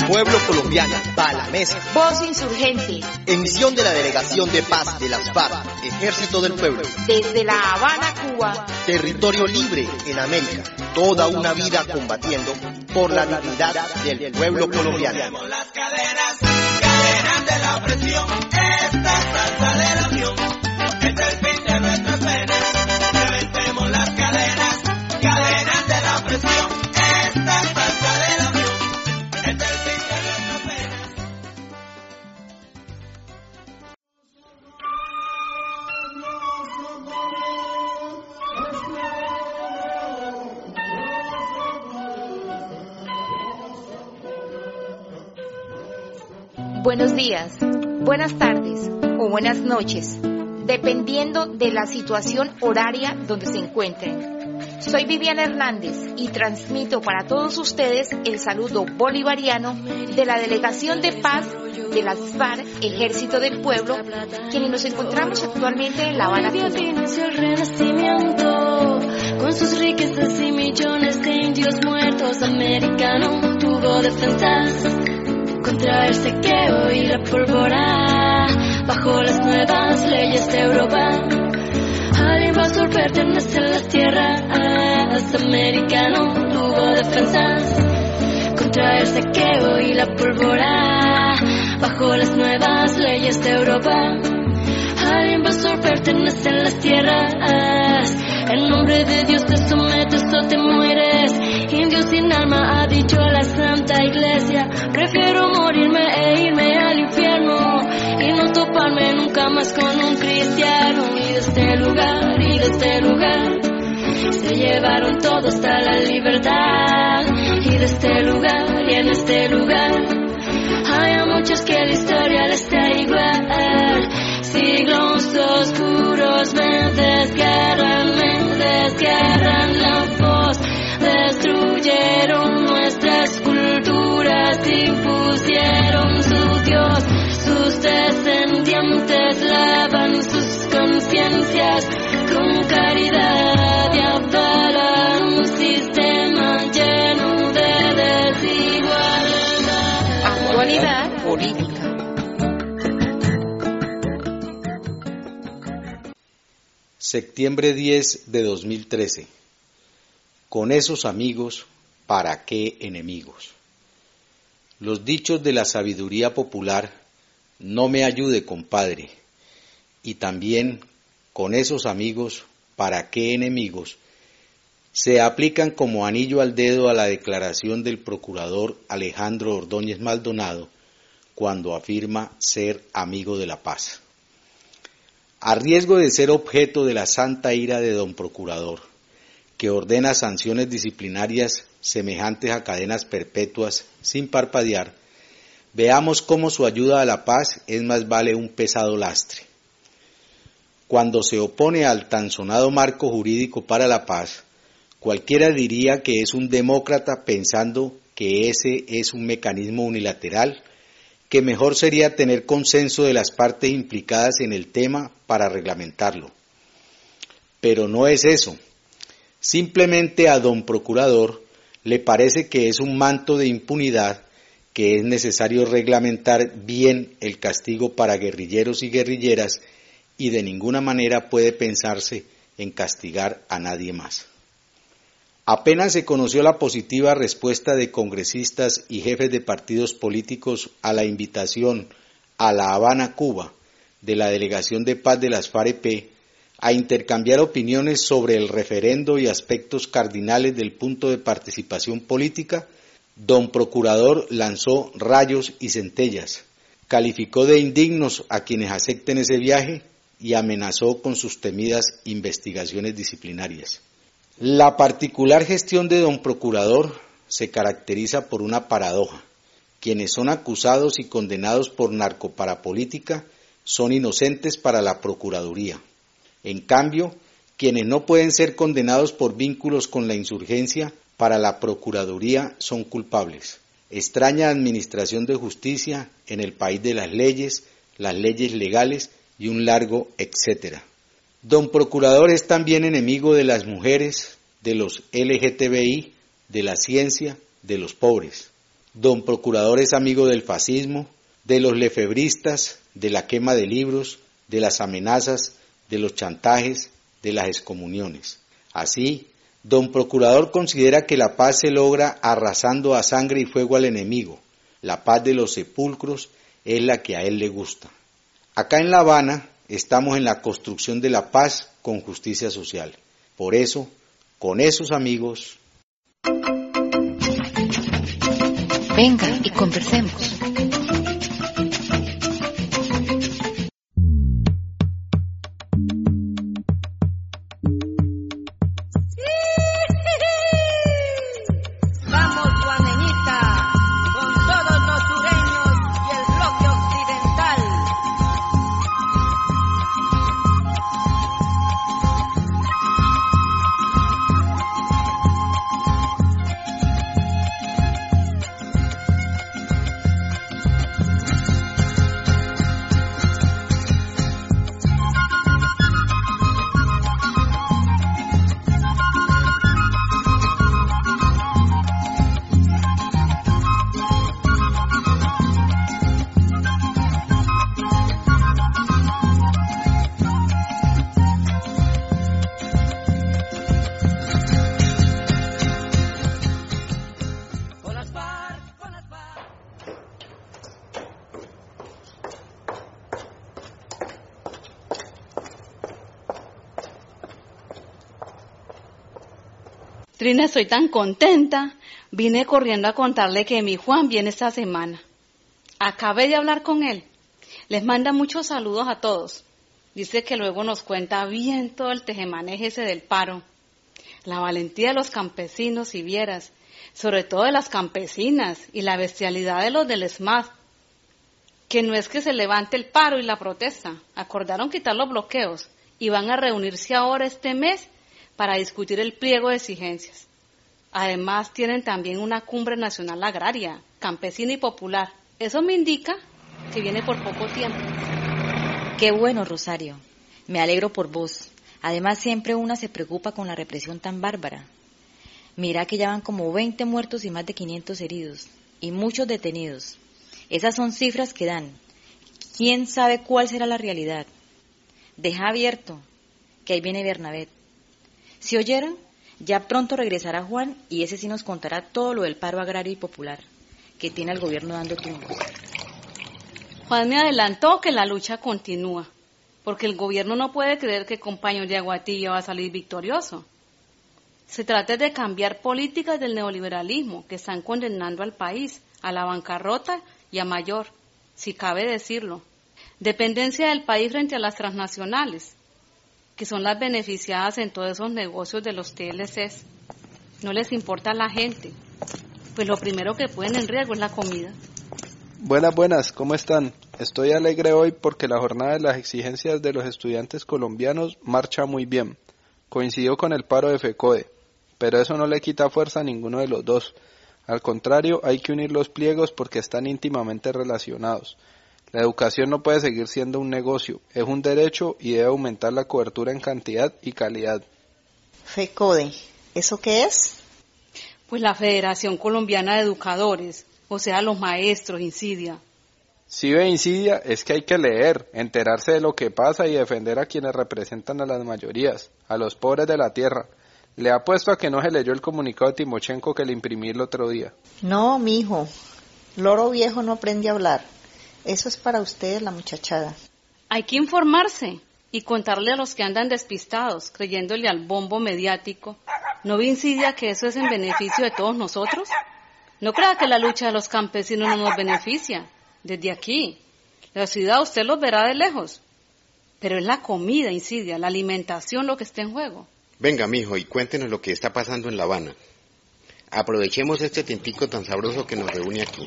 Pueblo colombiano, va a la mesa. Voz insurgente. Emisión de la Delegación de Paz de las FARC, Ejército del Pueblo. Desde La Habana, Cuba. Territorio libre en América. Toda una vida combatiendo por la dignidad del pueblo colombiano. Las cadenas de la opresión, esta salsa de la unión, es el fin de nuestras penas. Reventemos las cadenas de la opresión, esta salsa de la unión, es el fin de nuestras penas. Buenos días, buenas tardes o buenas noches, dependiendo de la situación horaria donde se encuentren. Soy Viviana Hernández y transmito para todos ustedes el saludo bolivariano de la Delegación de Paz de las FARC, Ejército del Pueblo, quienes nos encontramos actualmente en La Habana, Cuba. Inició el renacimiento, con sus riquezas y millones de indios muertos. América no tuvo defensas contra el saqueo y la pólvora, bajo las nuevas leyes de Europa. Al invasor pertenecen las tierras. América no tuvo defensas contra el saqueo y la pólvora, bajo las nuevas leyes de Europa. Al invasor pertenecen las tierras. En nombre de Dios te sometes o te mueres. Indio sin alma, ha dicho la Santa Iglesia. Prefiero morirme e irme al infierno y no toparme nunca más con un cristiano. Y de este lugar se llevaron todo hasta la libertad. Y de este lugar y en este lugar hay a muchos que la historia les da igual. Siglos oscuros me desgarran la voz. Destruyeron nuestras culturas, impusieron su Dios. Sus descendientes lavan sus conciencias con caridad y avalan un sistema lleno de desigualdad. Actualidad política. Septiembre 10 de 2013. Con esos amigos, ¿para qué enemigos? Los dichos de la sabiduría popular, no me ayude, compadre, y también con esos amigos, ¿para qué enemigos?, se aplican como anillo al dedo a la declaración del procurador Alejandro Ordóñez Maldonado cuando afirma ser amigo de la paz. A riesgo de ser objeto de la santa ira de don procurador, que ordena sanciones disciplinarias semejantes a cadenas perpetuas sin parpadear, veamos cómo su ayuda a la paz es más vale un pesado lastre. Cuando se opone al tan sonado marco jurídico para la paz, cualquiera diría que es un demócrata pensando que ese es un mecanismo unilateral, que mejor sería tener consenso de las partes implicadas en el tema para reglamentarlo. Pero no es eso. Simplemente a don procurador le parece que es un manto de impunidad, que es necesario reglamentar bien el castigo para guerrilleros y guerrilleras, y de ninguna manera puede pensarse en castigar a nadie más. Apenas se conoció la positiva respuesta de congresistas y jefes de partidos políticos a la invitación a La Habana, Cuba, de la Delegación de Paz de las FARC-EP a intercambiar opiniones sobre el referendo y aspectos cardinales del punto de participación política, don procurador lanzó rayos y centellas, calificó de indignos a quienes acepten ese viaje y amenazó con sus temidas investigaciones disciplinarias. La particular gestión de don procurador se caracteriza por una paradoja. Quienes son acusados y condenados por narcoparapolítica son inocentes para la Procuraduría. En cambio, quienes no pueden ser condenados por vínculos con la insurgencia, para la Procuraduría son culpables. Extraña administración de justicia en el país de las leyes legales y un largo etcétera. Don Procurador es también enemigo de las mujeres, de los LGTBI, de la ciencia, de los pobres. Don Procurador es amigo del fascismo, de los lefebristas, de la quema de libros, de las amenazas, de los chantajes, de las excomuniones. Así, Don Procurador considera que la paz se logra arrasando a sangre y fuego al enemigo. La paz de los sepulcros es la que a él le gusta. Acá en La Habana estamos en la construcción de la paz con justicia social. Por eso, con esos amigos... Venga y conversemos. Trina, estoy tan contenta. Vine corriendo a contarle que mi Juan viene esta semana. Acabé de hablar con él. Les manda muchos saludos a todos. Dice que luego nos cuenta bien todo el tejemaneje ese del paro. La valentía de los campesinos, si vieras. Sobre todo de las campesinas y la bestialidad de los del ESMAD. Que no es que se levante el paro y la protesta. Acordaron quitar los bloqueos y van a reunirse ahora este mes para discutir el pliego de exigencias. Además, tienen también una cumbre nacional agraria, campesina y popular. Eso me indica que viene por poco tiempo. Qué bueno, Rosario. Me alegro por vos. Además, siempre una se preocupa con la represión tan bárbara. Mira que ya van como 20 muertos y más de 500 heridos. Y muchos detenidos. Esas son cifras que dan. ¿Quién sabe cuál será la realidad? Deja abierto, que ahí viene Bernabé. Si oyeron, ya pronto regresará Juan y ese sí nos contará todo lo del paro agrario y popular que tiene el gobierno dando tumbos. Juan me adelantó que la lucha continúa, porque el gobierno no puede creer que Compañón de Aguatilla va a salir victorioso. Se trata de cambiar políticas del neoliberalismo que están condenando al país a la bancarrota y a mayor, si cabe decirlo, dependencia del país frente a las transnacionales, que son las beneficiadas en todos esos negocios de los TLCs. No les importa a la gente, pues lo primero que ponen en riesgo es la comida. Buenas, ¿cómo están? Estoy alegre hoy porque la jornada de las exigencias de los estudiantes colombianos marcha muy bien. Coincidió con el paro de FECODE, pero eso no le quita fuerza a ninguno de los dos. Al contrario, hay que unir los pliegos porque están íntimamente relacionados. La educación no puede seguir siendo un negocio, es un derecho y debe aumentar la cobertura en cantidad y calidad. FECODE, ¿eso qué es? Pues la Federación Colombiana de Educadores, o sea, los maestros, Insidia. Si ve Insidia, es que hay que leer, enterarse de lo que pasa y defender a quienes representan a las mayorías, a los pobres de la tierra. Le apuesto a que no se leyó el comunicado de Timochenko que le imprimí el otro día. No, mijo, loro viejo no aprende a hablar. Eso es para ustedes, la muchachada. Hay que informarse y contarle a los que andan despistados, creyéndole al bombo mediático. ¿No ve Insidia que eso es en beneficio de todos nosotros? No crea que la lucha de los campesinos no nos beneficia. Desde aquí, la ciudad usted los verá de lejos. Pero es la comida, Insidia, la alimentación lo que está en juego. Venga, mijo, y cuéntenos lo que está pasando en La Habana. Aprovechemos este tiempico tan sabroso que nos reúne aquí.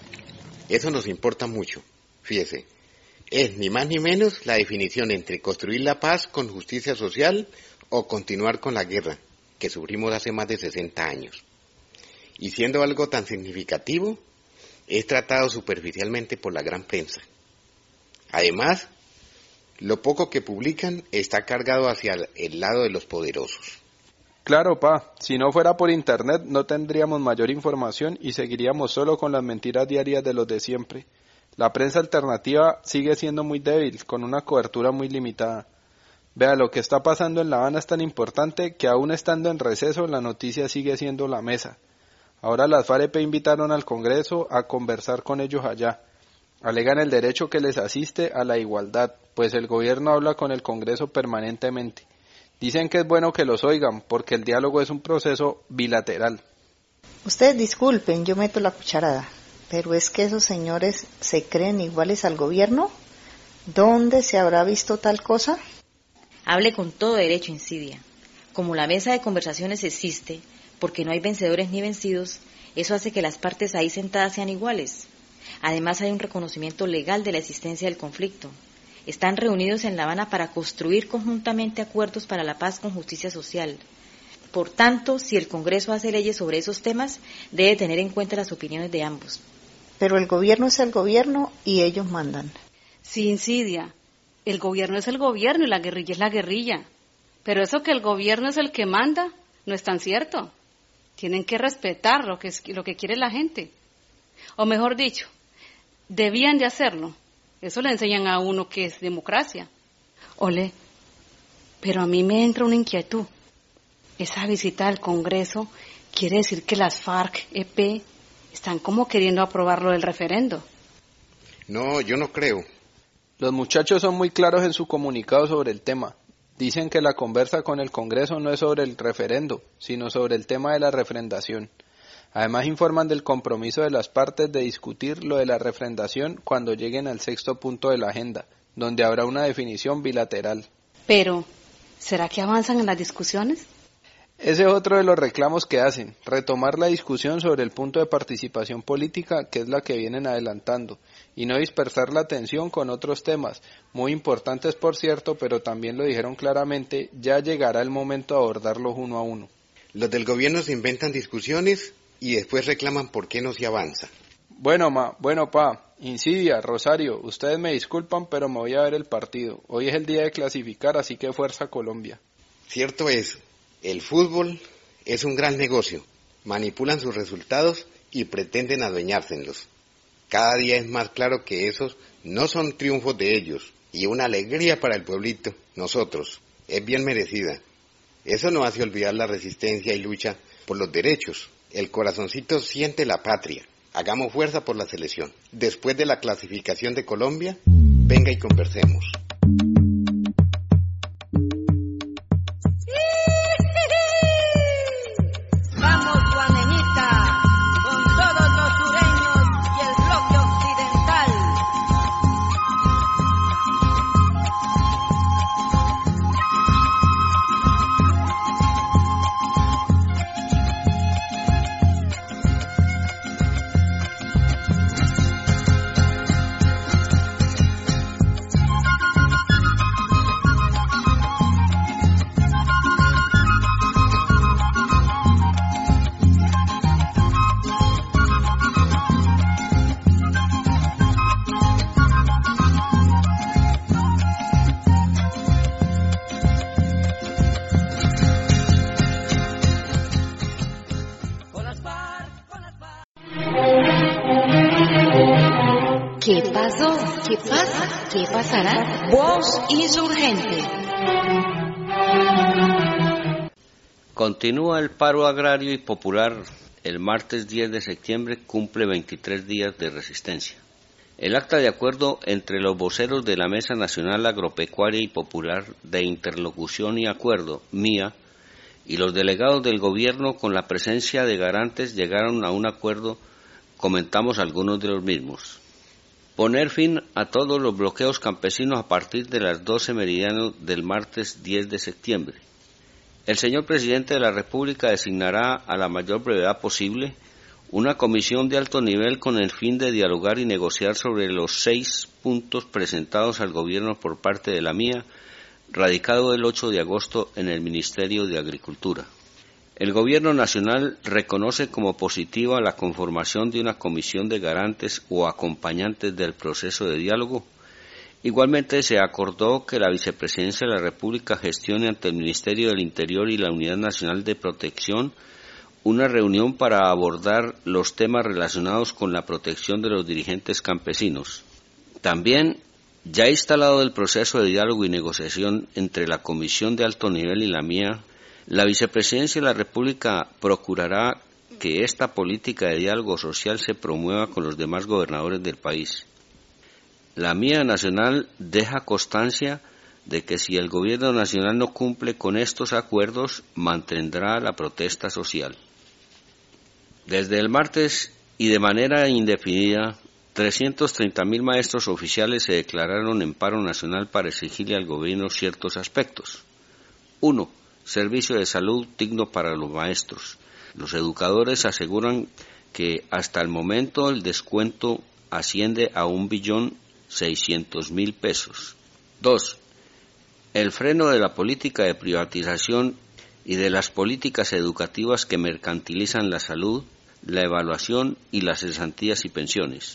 Eso nos importa mucho, fíjese. Es ni más ni menos la definición entre construir la paz con justicia social o continuar con la guerra, que sufrimos hace más de 60 años. Y siendo algo tan significativo, es tratado superficialmente por la gran prensa. Además, lo poco que publican está cargado hacia el lado de los poderosos. Claro, pa, si no fuera por internet no tendríamos mayor información y seguiríamos solo con las mentiras diarias de los de siempre. La prensa alternativa sigue siendo muy débil, con una cobertura muy limitada. Vea, lo que está pasando en La Habana es tan importante que aún estando en receso la noticia sigue siendo la mesa. Ahora las FAREP invitaron al Congreso a conversar con ellos allá. Alegan el derecho que les asiste a la igualdad, pues el gobierno habla con el Congreso permanentemente. Dicen que es bueno que los oigan, porque el diálogo es un proceso bilateral. Ustedes disculpen, yo meto la cucharada, pero es que esos señores se creen iguales al gobierno. ¿Dónde se habrá visto tal cosa? Hable con todo derecho, Incidia. Como la mesa de conversaciones existe, porque no hay vencedores ni vencidos, eso hace que las partes ahí sentadas sean iguales. Además hay un reconocimiento legal de la existencia del conflicto. Están reunidos en La Habana para construir conjuntamente acuerdos para la paz con justicia social. Por tanto, si el Congreso hace leyes sobre esos temas, debe tener en cuenta las opiniones de ambos. Pero el gobierno es el gobierno y ellos mandan. Sí, Incidia, el gobierno es el gobierno y la guerrilla es la guerrilla. Pero eso que el gobierno es el que manda, no es tan cierto. Tienen que respetar lo que quiere la gente. O mejor dicho, debían de hacerlo. Eso le enseñan a uno que es democracia. Ole, pero a mí me entra una inquietud. Esa visita al Congreso quiere decir que las FARC-EP están como queriendo aprobar lo del referendo. No, yo no creo. Los muchachos son muy claros en su comunicado sobre el tema. Dicen que la conversa con el Congreso no es sobre el referendo, sino sobre el tema de la refrendación. Además informan del compromiso de las partes de discutir lo de la refrendación cuando lleguen al 6º punto de la agenda, donde habrá una definición bilateral. Pero, ¿será que avanzan en las discusiones? Ese es otro de los reclamos que hacen, retomar la discusión sobre el punto de participación política, que es la que vienen adelantando, y no dispersar la atención con otros temas, muy importantes por cierto, pero también lo dijeron claramente, ya llegará el momento de abordarlos uno a uno. Los del gobierno se inventan discusiones y después reclaman por qué no se avanza. Bueno, pa, Incidia, Rosario, ustedes me disculpan, pero me voy a ver el partido. Hoy es el día de clasificar, así que fuerza Colombia. Cierto es, el fútbol es un gran negocio. Manipulan sus resultados y pretenden adueñárselos. Cada día es más claro que esos no son triunfos de ellos, y una alegría para el pueblito, nosotros, es bien merecida. Eso no hace olvidar la resistencia y lucha por los derechos. El corazoncito siente la patria. Hagamos fuerza por la selección. Después de la clasificación de Colombia, venga y conversemos. Vamos, Guaneñita, con todos los sureños y el bloque occidental. ¿Qué pasó? ¿Qué pasa? ¿Qué pasará? Voz Insurgente. Continúa el paro agrario y popular. El martes 10 de septiembre cumple 23 días de resistencia. El acta de acuerdo entre los voceros de la Mesa Nacional Agropecuaria y Popular de Interlocución y Acuerdo, MIA, y los delegados del gobierno con la presencia de garantes llegaron a un acuerdo, comentamos algunos de los mismos. Poner fin a todos los bloqueos campesinos a partir de las 12 meridiano del martes 10 de septiembre. El señor presidente de la República designará a la mayor brevedad posible una comisión de alto nivel con el fin de dialogar y negociar sobre los 6 puntos presentados al gobierno por parte de la MIA, radicado el 8 de agosto en el Ministerio de Agricultura. El Gobierno Nacional reconoce como positiva la conformación de una comisión de garantes o acompañantes del proceso de diálogo Igualmente se acordó que la Vicepresidencia de la República gestione ante el Ministerio del Interior y la Unidad Nacional de Protección una reunión para abordar los temas relacionados con la protección de los dirigentes campesinos. También, ya instalado el proceso de diálogo y negociación entre la Comisión de Alto Nivel y la mía, la Vicepresidencia de la República procurará que esta política de diálogo social se promueva con los demás gobernadores del país. La mía nacional deja constancia de que si el gobierno nacional no cumple con estos acuerdos, mantendrá la protesta social. Desde el martes y de manera indefinida, 330.000 maestros oficiales se declararon en paro nacional para exigirle al gobierno ciertos aspectos. 1. Servicio de salud digno para los maestros. Los educadores aseguran que hasta el momento el descuento asciende a 1.600.000 pesos. 2. El freno de la política de privatización y de las políticas educativas que mercantilizan la salud, la evaluación y las cesantías y pensiones.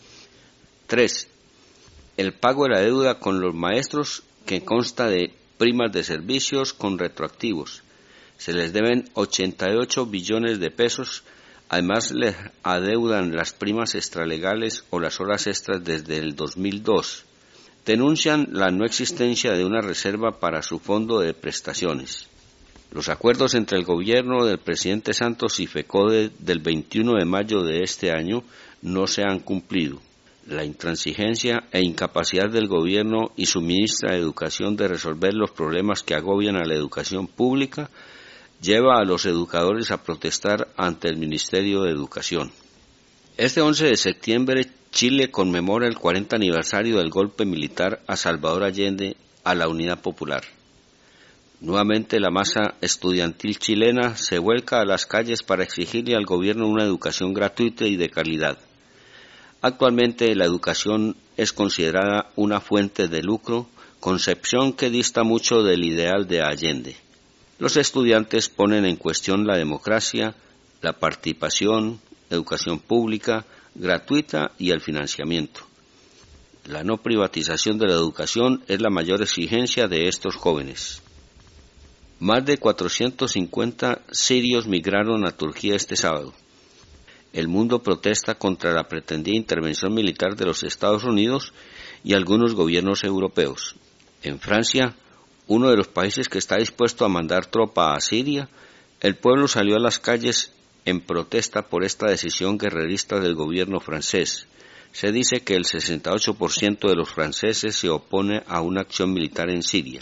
3. El pago de la deuda con los maestros, que consta de primas de servicios con retroactivos. Se les deben 88 billones de pesos, además les adeudan las primas extralegales o las horas extras desde el 2002. Denuncian la no existencia de una reserva para su fondo de prestaciones. Los acuerdos entre el gobierno del presidente Santos y FECODE del 21 de mayo de este año no se han cumplido. La intransigencia e incapacidad del gobierno y su ministra de Educación de resolver los problemas que agobian a la educación pública lleva a los educadores a protestar ante el Ministerio de Educación. Este 11 de septiembre, Chile conmemora el 40 aniversario del golpe militar a Salvador Allende a la Unidad Popular. Nuevamente la masa estudiantil chilena se vuelca a las calles para exigirle al gobierno una educación gratuita y de calidad. Actualmente la educación es considerada una fuente de lucro, concepción que dista mucho del ideal de Allende. Los estudiantes ponen en cuestión la democracia, la participación, educación pública, gratuita y el financiamiento. La no privatización de la educación es la mayor exigencia de estos jóvenes. Más de 450 sirios migraron a Turquía este sábado. El mundo protesta contra la pretendida intervención militar de los Estados Unidos y algunos gobiernos europeos. En Francia, uno de los países que está dispuesto a mandar tropa a Siria, el pueblo salió a las calles en protesta por esta decisión guerrerista del gobierno francés. Se dice que el 68% de los franceses se opone a una acción militar en Siria.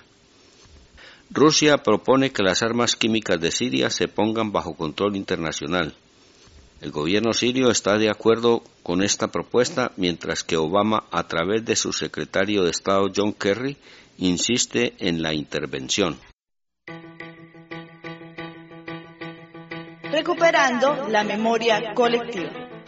Rusia propone que las armas químicas de Siria se pongan bajo control internacional. El gobierno sirio está de acuerdo con esta propuesta, mientras que Obama, a través de su secretario de Estado John Kerry, insiste en la intervención. Recuperando la memoria colectiva.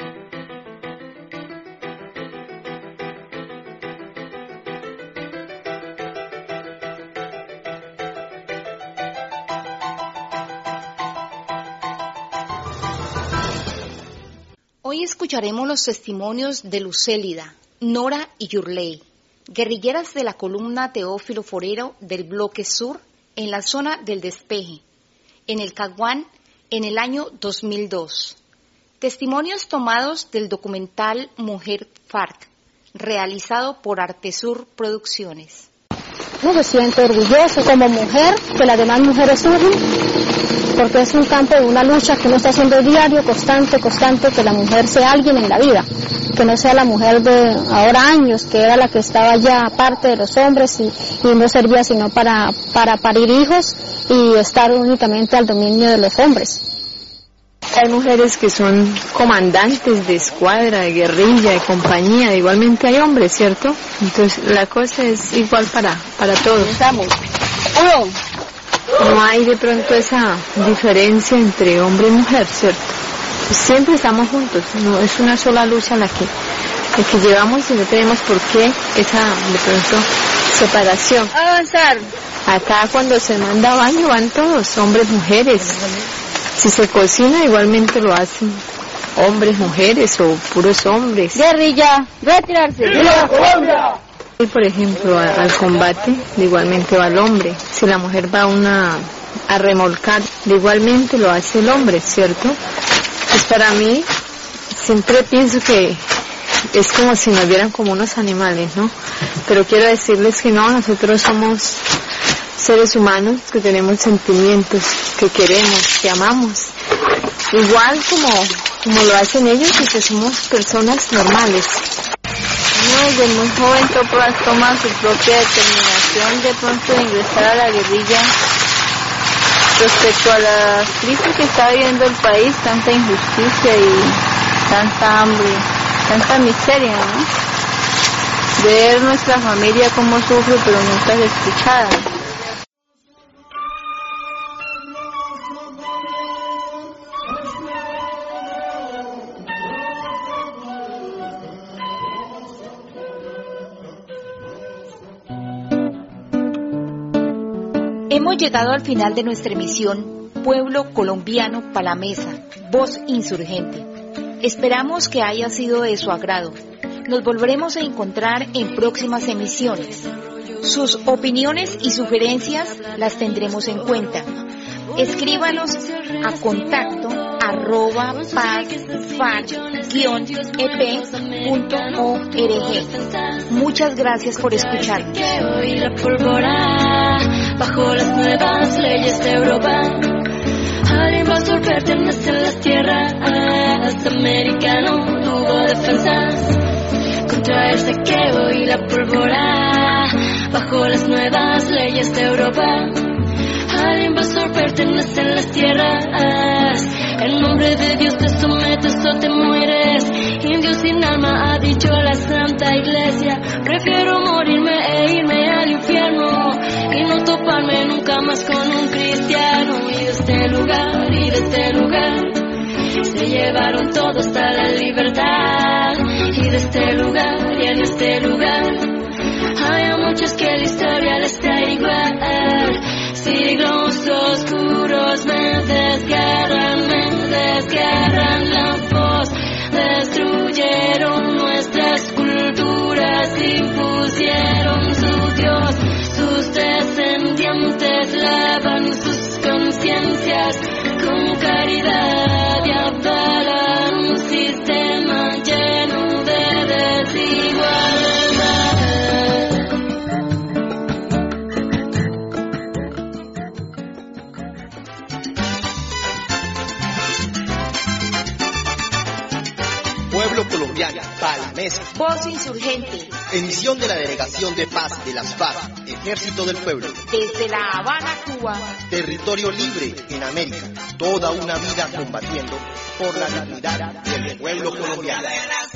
Hoy escucharemos los testimonios de Lucélida, Nora y Yurley, guerrilleras de la columna Teófilo Forero del Bloque Sur en la zona del Despeje, en el Caguán, en el año 2002. Testimonios tomados del documental Mujer FARC, realizado por Artesur Producciones. Me siento orgulloso como mujer que las demás mujeres surgen, porque es un campo de una lucha que uno está haciendo diario, constante, que la mujer sea alguien en la vida, que no sea la mujer de ahora años, que era la que estaba ya aparte de los hombres y no servía sino para parir hijos y estar únicamente al dominio de los hombres. Hay mujeres que son comandantes de escuadra, de guerrilla, de compañía, igualmente hay hombres, ¿cierto? Entonces la cosa es igual para todos. No hay de pronto esa diferencia entre hombre y mujer, ¿cierto? Pues siempre estamos juntos, no es una sola lucha la que llevamos y no tenemos por qué esa de pronto separación. Avanzar. Acá cuando se manda baño van todos, hombres, mujeres. Si se cocina igualmente lo hacen hombres, mujeres o puros hombres. Guerrilla, retirarse. Y por ejemplo, al combate, de igualmente va el hombre. Si la mujer va a remolcar, de igualmente lo hace el hombre, ¿cierto? Pues para mí, siempre pienso que es como si nos vieran como unos animales, ¿no? Pero quiero decirles que no, nosotros somos seres humanos que tenemos sentimientos, que queremos, que amamos. Igual como lo hacen ellos y que somos personas normales. Desde muy joven toma su propia determinación de pronto de ingresar a la guerrilla respecto a la crisis que está viviendo el país, tanta injusticia y tanta hambre, tanta miseria, ¿no? Ver nuestra familia cómo sufre pero nunca es escuchada. Hemos llegado al final de nuestra emisión Pueblo Colombiano Palamesa, Voz Insurgente. Esperamos que haya sido de su agrado. Nos volveremos a encontrar en próximas emisiones. Sus opiniones y sugerencias las tendremos en cuenta. Escríbanos a contacto@paz-ep.org. Muchas gracias por escucharnos. Bajo las nuevas leyes de Europa, al invasor pertenecen las tierras. Americano tuvo defensas contra el saqueo y la pólvora. Bajo las nuevas leyes de Europa, al invasor pertenecen las tierras. En nombre de Dios te sometes o te mueres. Indio sin alma ha dicho la Santa Iglesia. Prefiero morirme e irme al infierno y no toparme nunca más con un cristiano. Y de este lugar se llevaron todo hasta la libertad. Y de este lugar y en este lugar hay a muchos que la historia les da igual. Siglos oscuros me desgarran la voz. Destruyeron nuestras culturas, impusieron su Dios. Sus descendientes lavan sus conciencias con caridad y avalan un sistema lleno de desigualdad. Pueblo Colombiano, Palamesa. Voz Insurgente. Emisión de la Delegación de Paz de las FARC, Ejército del Pueblo. Desde La Habana, Cuba. Territorio libre en América. Toda una vida combatiendo por la dignidad del pueblo colombiano.